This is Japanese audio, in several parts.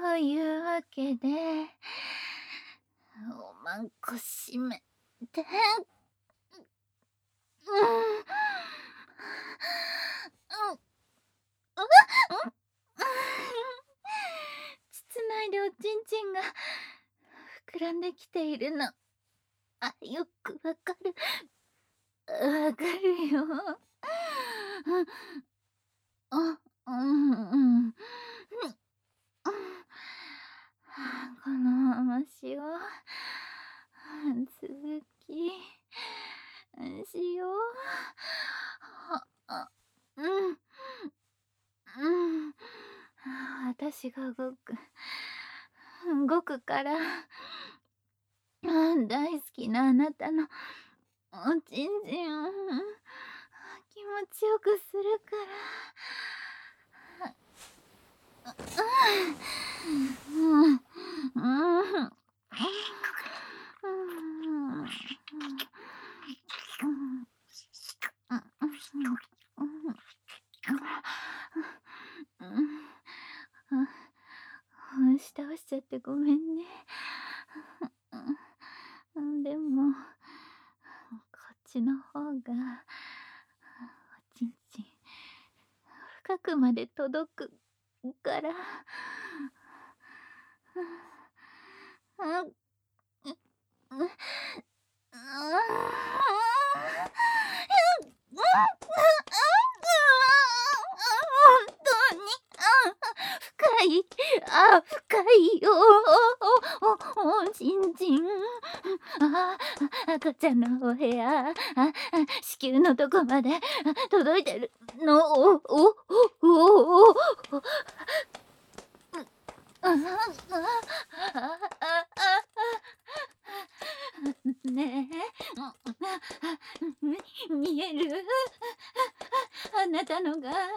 というわけで、おまんこしめて、うん、うん、膣内でおちんちんが膨らんできているの、よくわかる。わかるよ。うん、うん。このまましよう。続きしよう。うん、うん。私が動くから、大好きなあなたのおちんちんを気持ちよくするから。うん、うん。押し倒しちゃってごめんね。でもこっちの方がおちんちん深くまで届くから。本当に深い、深いよ、おちんちん。赤ちゃんのお部屋、子宮のとこまで届いてるの。ねえ、見える？あなたの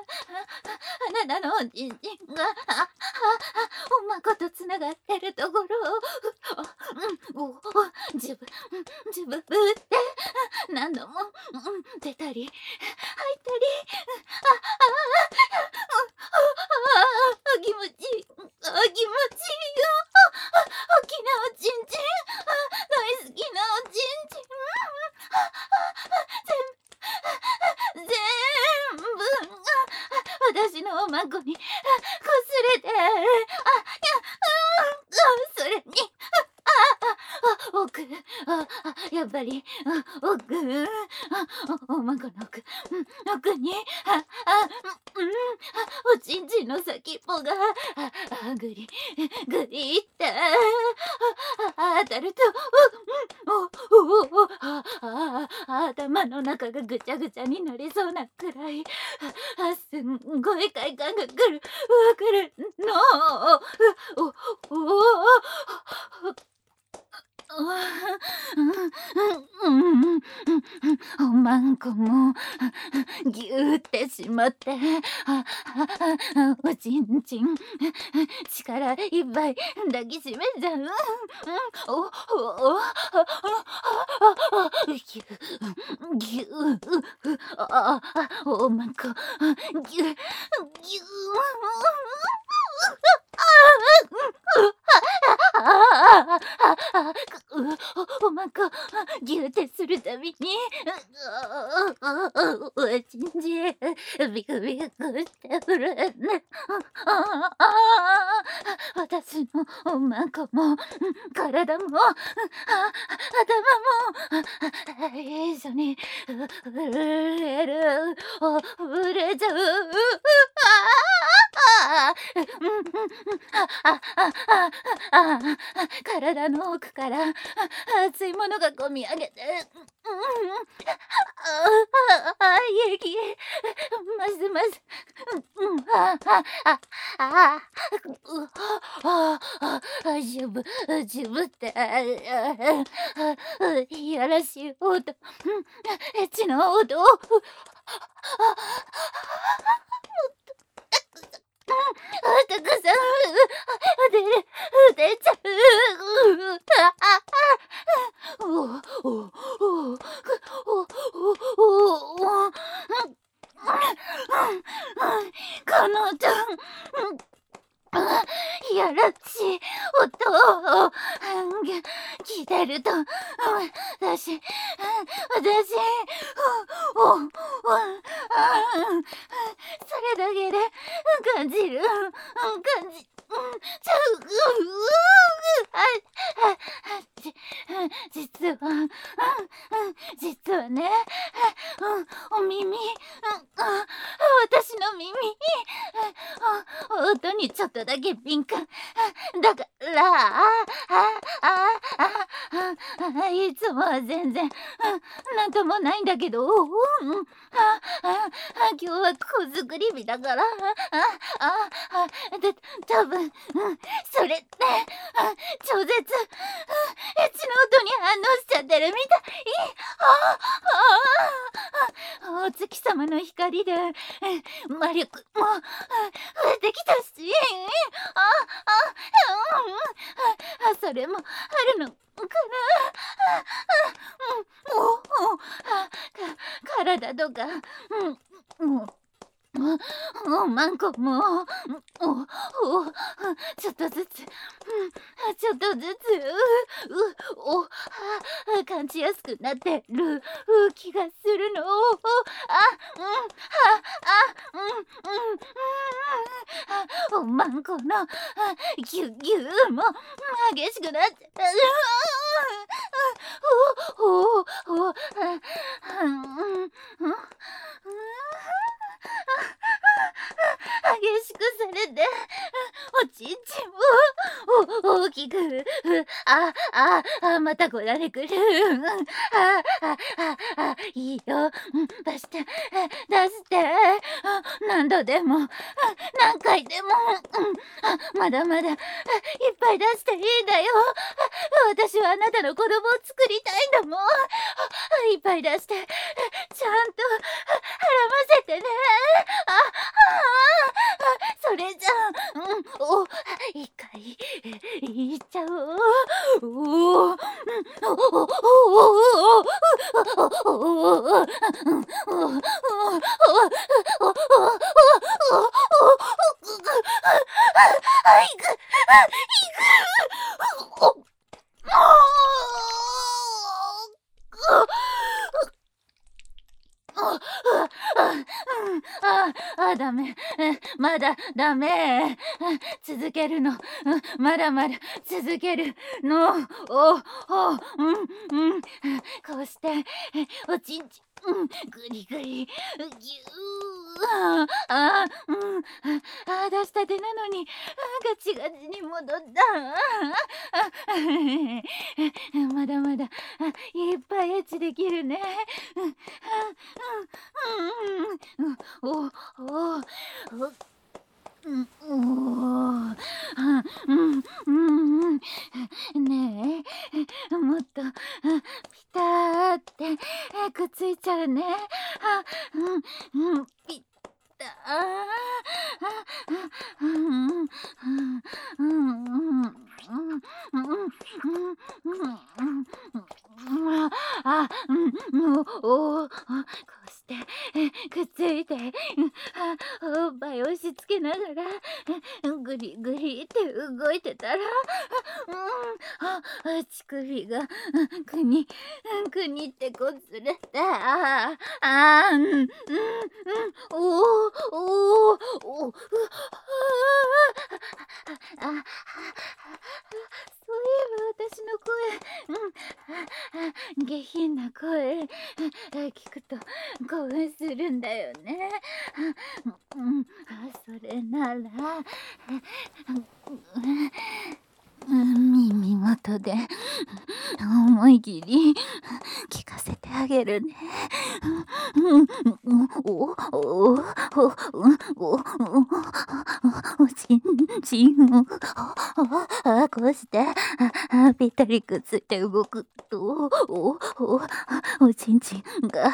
おちんちんが、おまことつながってるところを、ジュブって何度も、出たり入ったり、気持ちいい、気持ちいいよ。大きなおちんちん、大好きなおちんちん、全部私のおまんこにこすれて、それに奥、やっぱり奥、おまんこの奥におちんちんの先っぽがぐりって当たると、頭の中がぐちゃぐちゃになりそうなくらい、すんごい快感がくるの。おまんこもぎゅーってしまって、おちんちん力いっぱい抱きしめちゃう。ぎゅおまんこぎゅぎゅおまんこぎゅってするたびにおちんちんビクビクして震えね。私のおまんこも体も頭も一緒に震える、震えちゃう。体の奥から熱いものがこみ上げて、息ますますジュブジュブっていやらしい音、エッチな音。たくさん出ちゃう。彼女、 いやらしい音を聞いてると、私、それだけで感じる、感じ、ちゃう、実は、実はね、お耳、私の耳、音にちょっとだけ敏感だから、いつもは全然なんともないんだけど、今日は子作り日だから、多分それって超絶エッチな音に反応しちゃってるみたい。お月様の光で魔力も増えてきたし、それもあるのかな。体とか、マンコもちょっとずつ、感じやすくなってる気がするの。マンコのギュギュも激しくなって、激しくされて、おちんちんも大きく、またこられくる。いいよ、出して、何度でも、何回でも、まだまだいっぱい出していいんだよ。私はあなたの子供を作りたいんだもん。いっぱい出して、ちゃんと絡ませてね。それじゃあ、一回いっちゃおう。ダメ。まだダメ。続けるの。まだまだ続けるの。こうして、おちんちん、ぐりぐり、ぎゅ出したてなのに、ガチガチに戻った。まだまだ、いっぱいエッチできるね。ねえ、もっとピターってくっついちゃうね。ピタこうしてくっついて、おっぱい押し付けながらぐりぐりって動いてたら、乳首がくにってこすれた。そういえば私の声、下品な声聞くと興奮するんだよね。それなら耳元で思い切り聞かせてあげるね。おちんちんをこうしてぴったりくっついて動くと、おちんちんが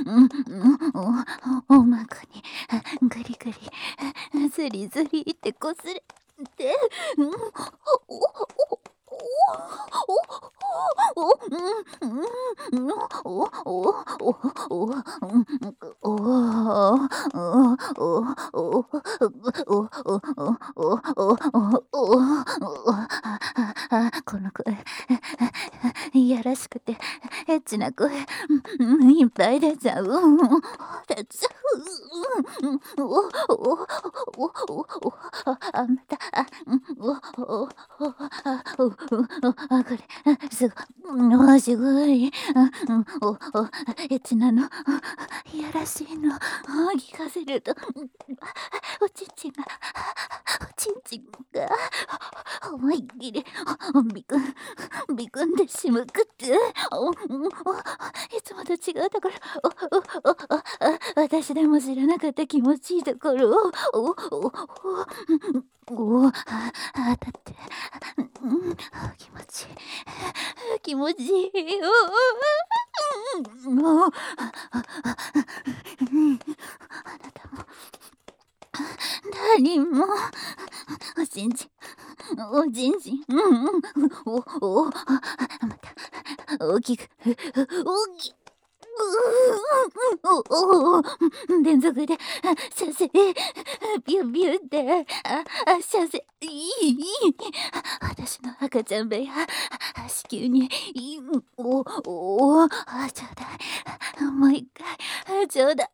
おまくにぐりぐりずりずりってこすれて、 この声いやらしくてエッチな声いっぱい出ちゃう。出ちゃう。またこれすごいエッチなのいやらしいの聞かせるとおちんちんが思いっきりビクンでしむくっていつもと違うところ私でも知らなかった気持ちいいところをだって気持ちいいよあなたもダーリンもおちんちんまた大きく連続で射精ビュンビュンって射精私の赤ちゃん部屋子宮にちょうだいもう一回ちょうだい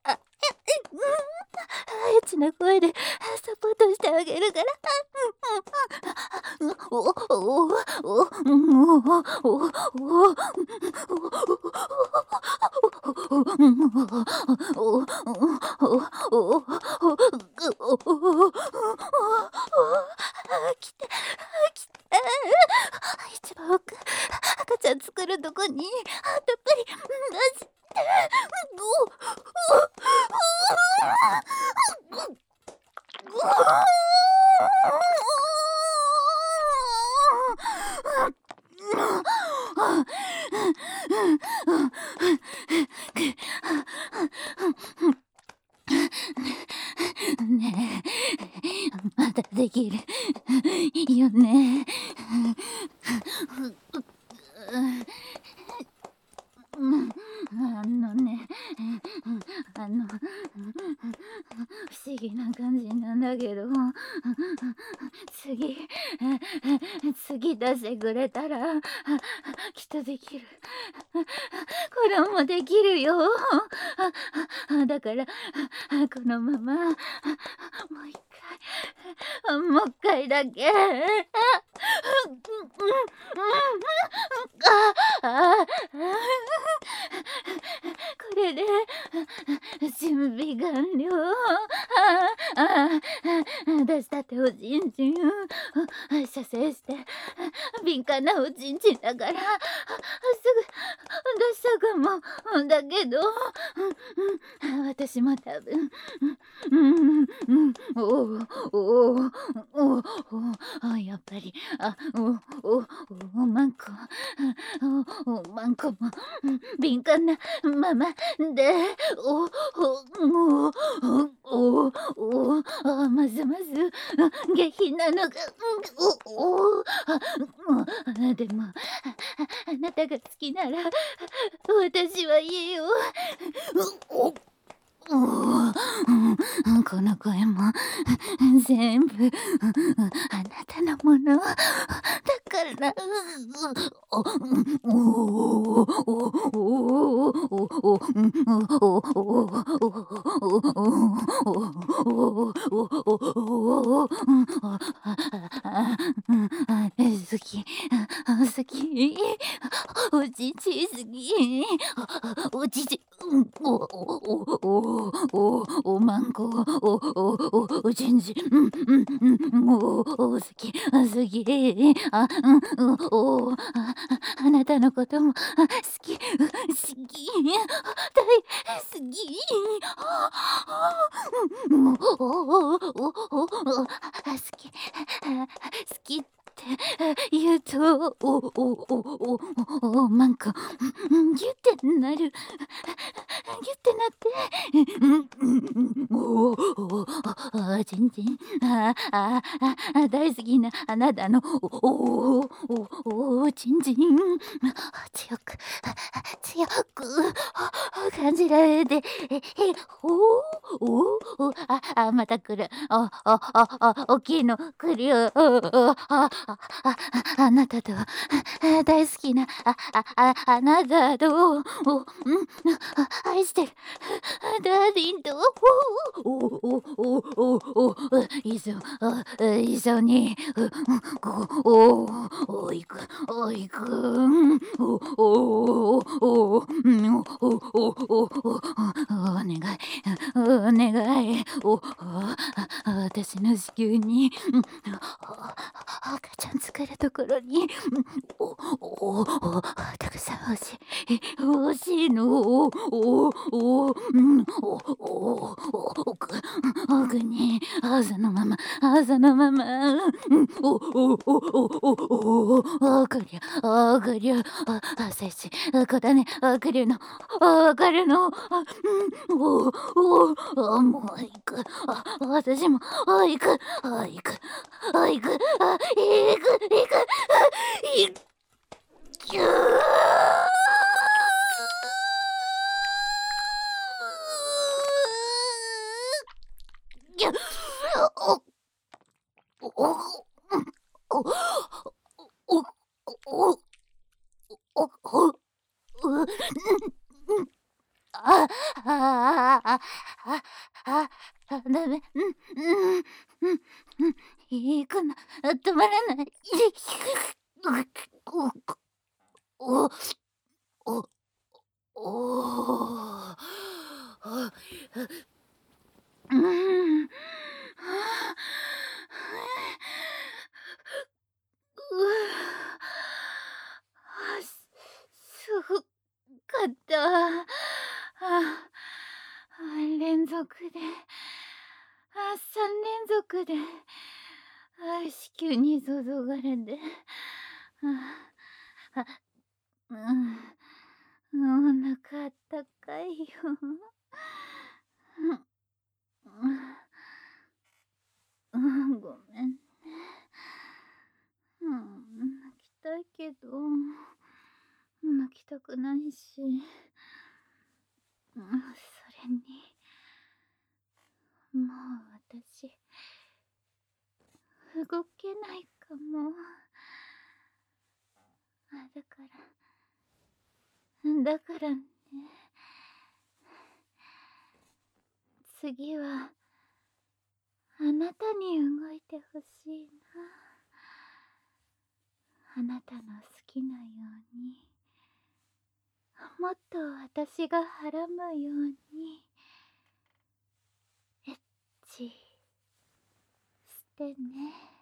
エッチな声でサポートしてあげるから来た一番奥赤ちゃん作るとこにたっぷり出してねえまだできるよね不思議な感じなんだけど次出してくれたらきっとできるこれもできるよだからこのままもう一回だけこれで準備完了出したっておちんちん射精して敏感なおちんちんだからすぐ出したかもだけど私も多分やっぱりマンコも敏感なままでますます下品なのがでもあなたが好きなら私はいいよこの声も全部あなたのものだから好きおちち好きおちちマンゴーおちんち好きあなたのことも好き大好き好きって言うとマンコギュってなるギュってなってちんちん、大好きなあなたのおちんちん、強く強く感じられて、また来る。大きいの来るよ。あなたと大好きなあなたと愛してるダーリンと一緒に行く行くお願いお願い私の子宮に赤ちゃん作るところにたくさん欲しいの奥に朝のまま送り接しこだね送りのわかるのもう行く私も行く行く行く行くおおおおおおうあああダメ行くの止まらないおおおうんすごかった。連続で、3連続で、子宮に注がれて、うん、お腹あったかいよ。ごめんね。泣きたいけど、泣きたくないし、それに、もう私、動けないかも。だからね、次は、あなたに動いてほしいな。あなたの好きなように、もっと私がはらむように、エッチしてね。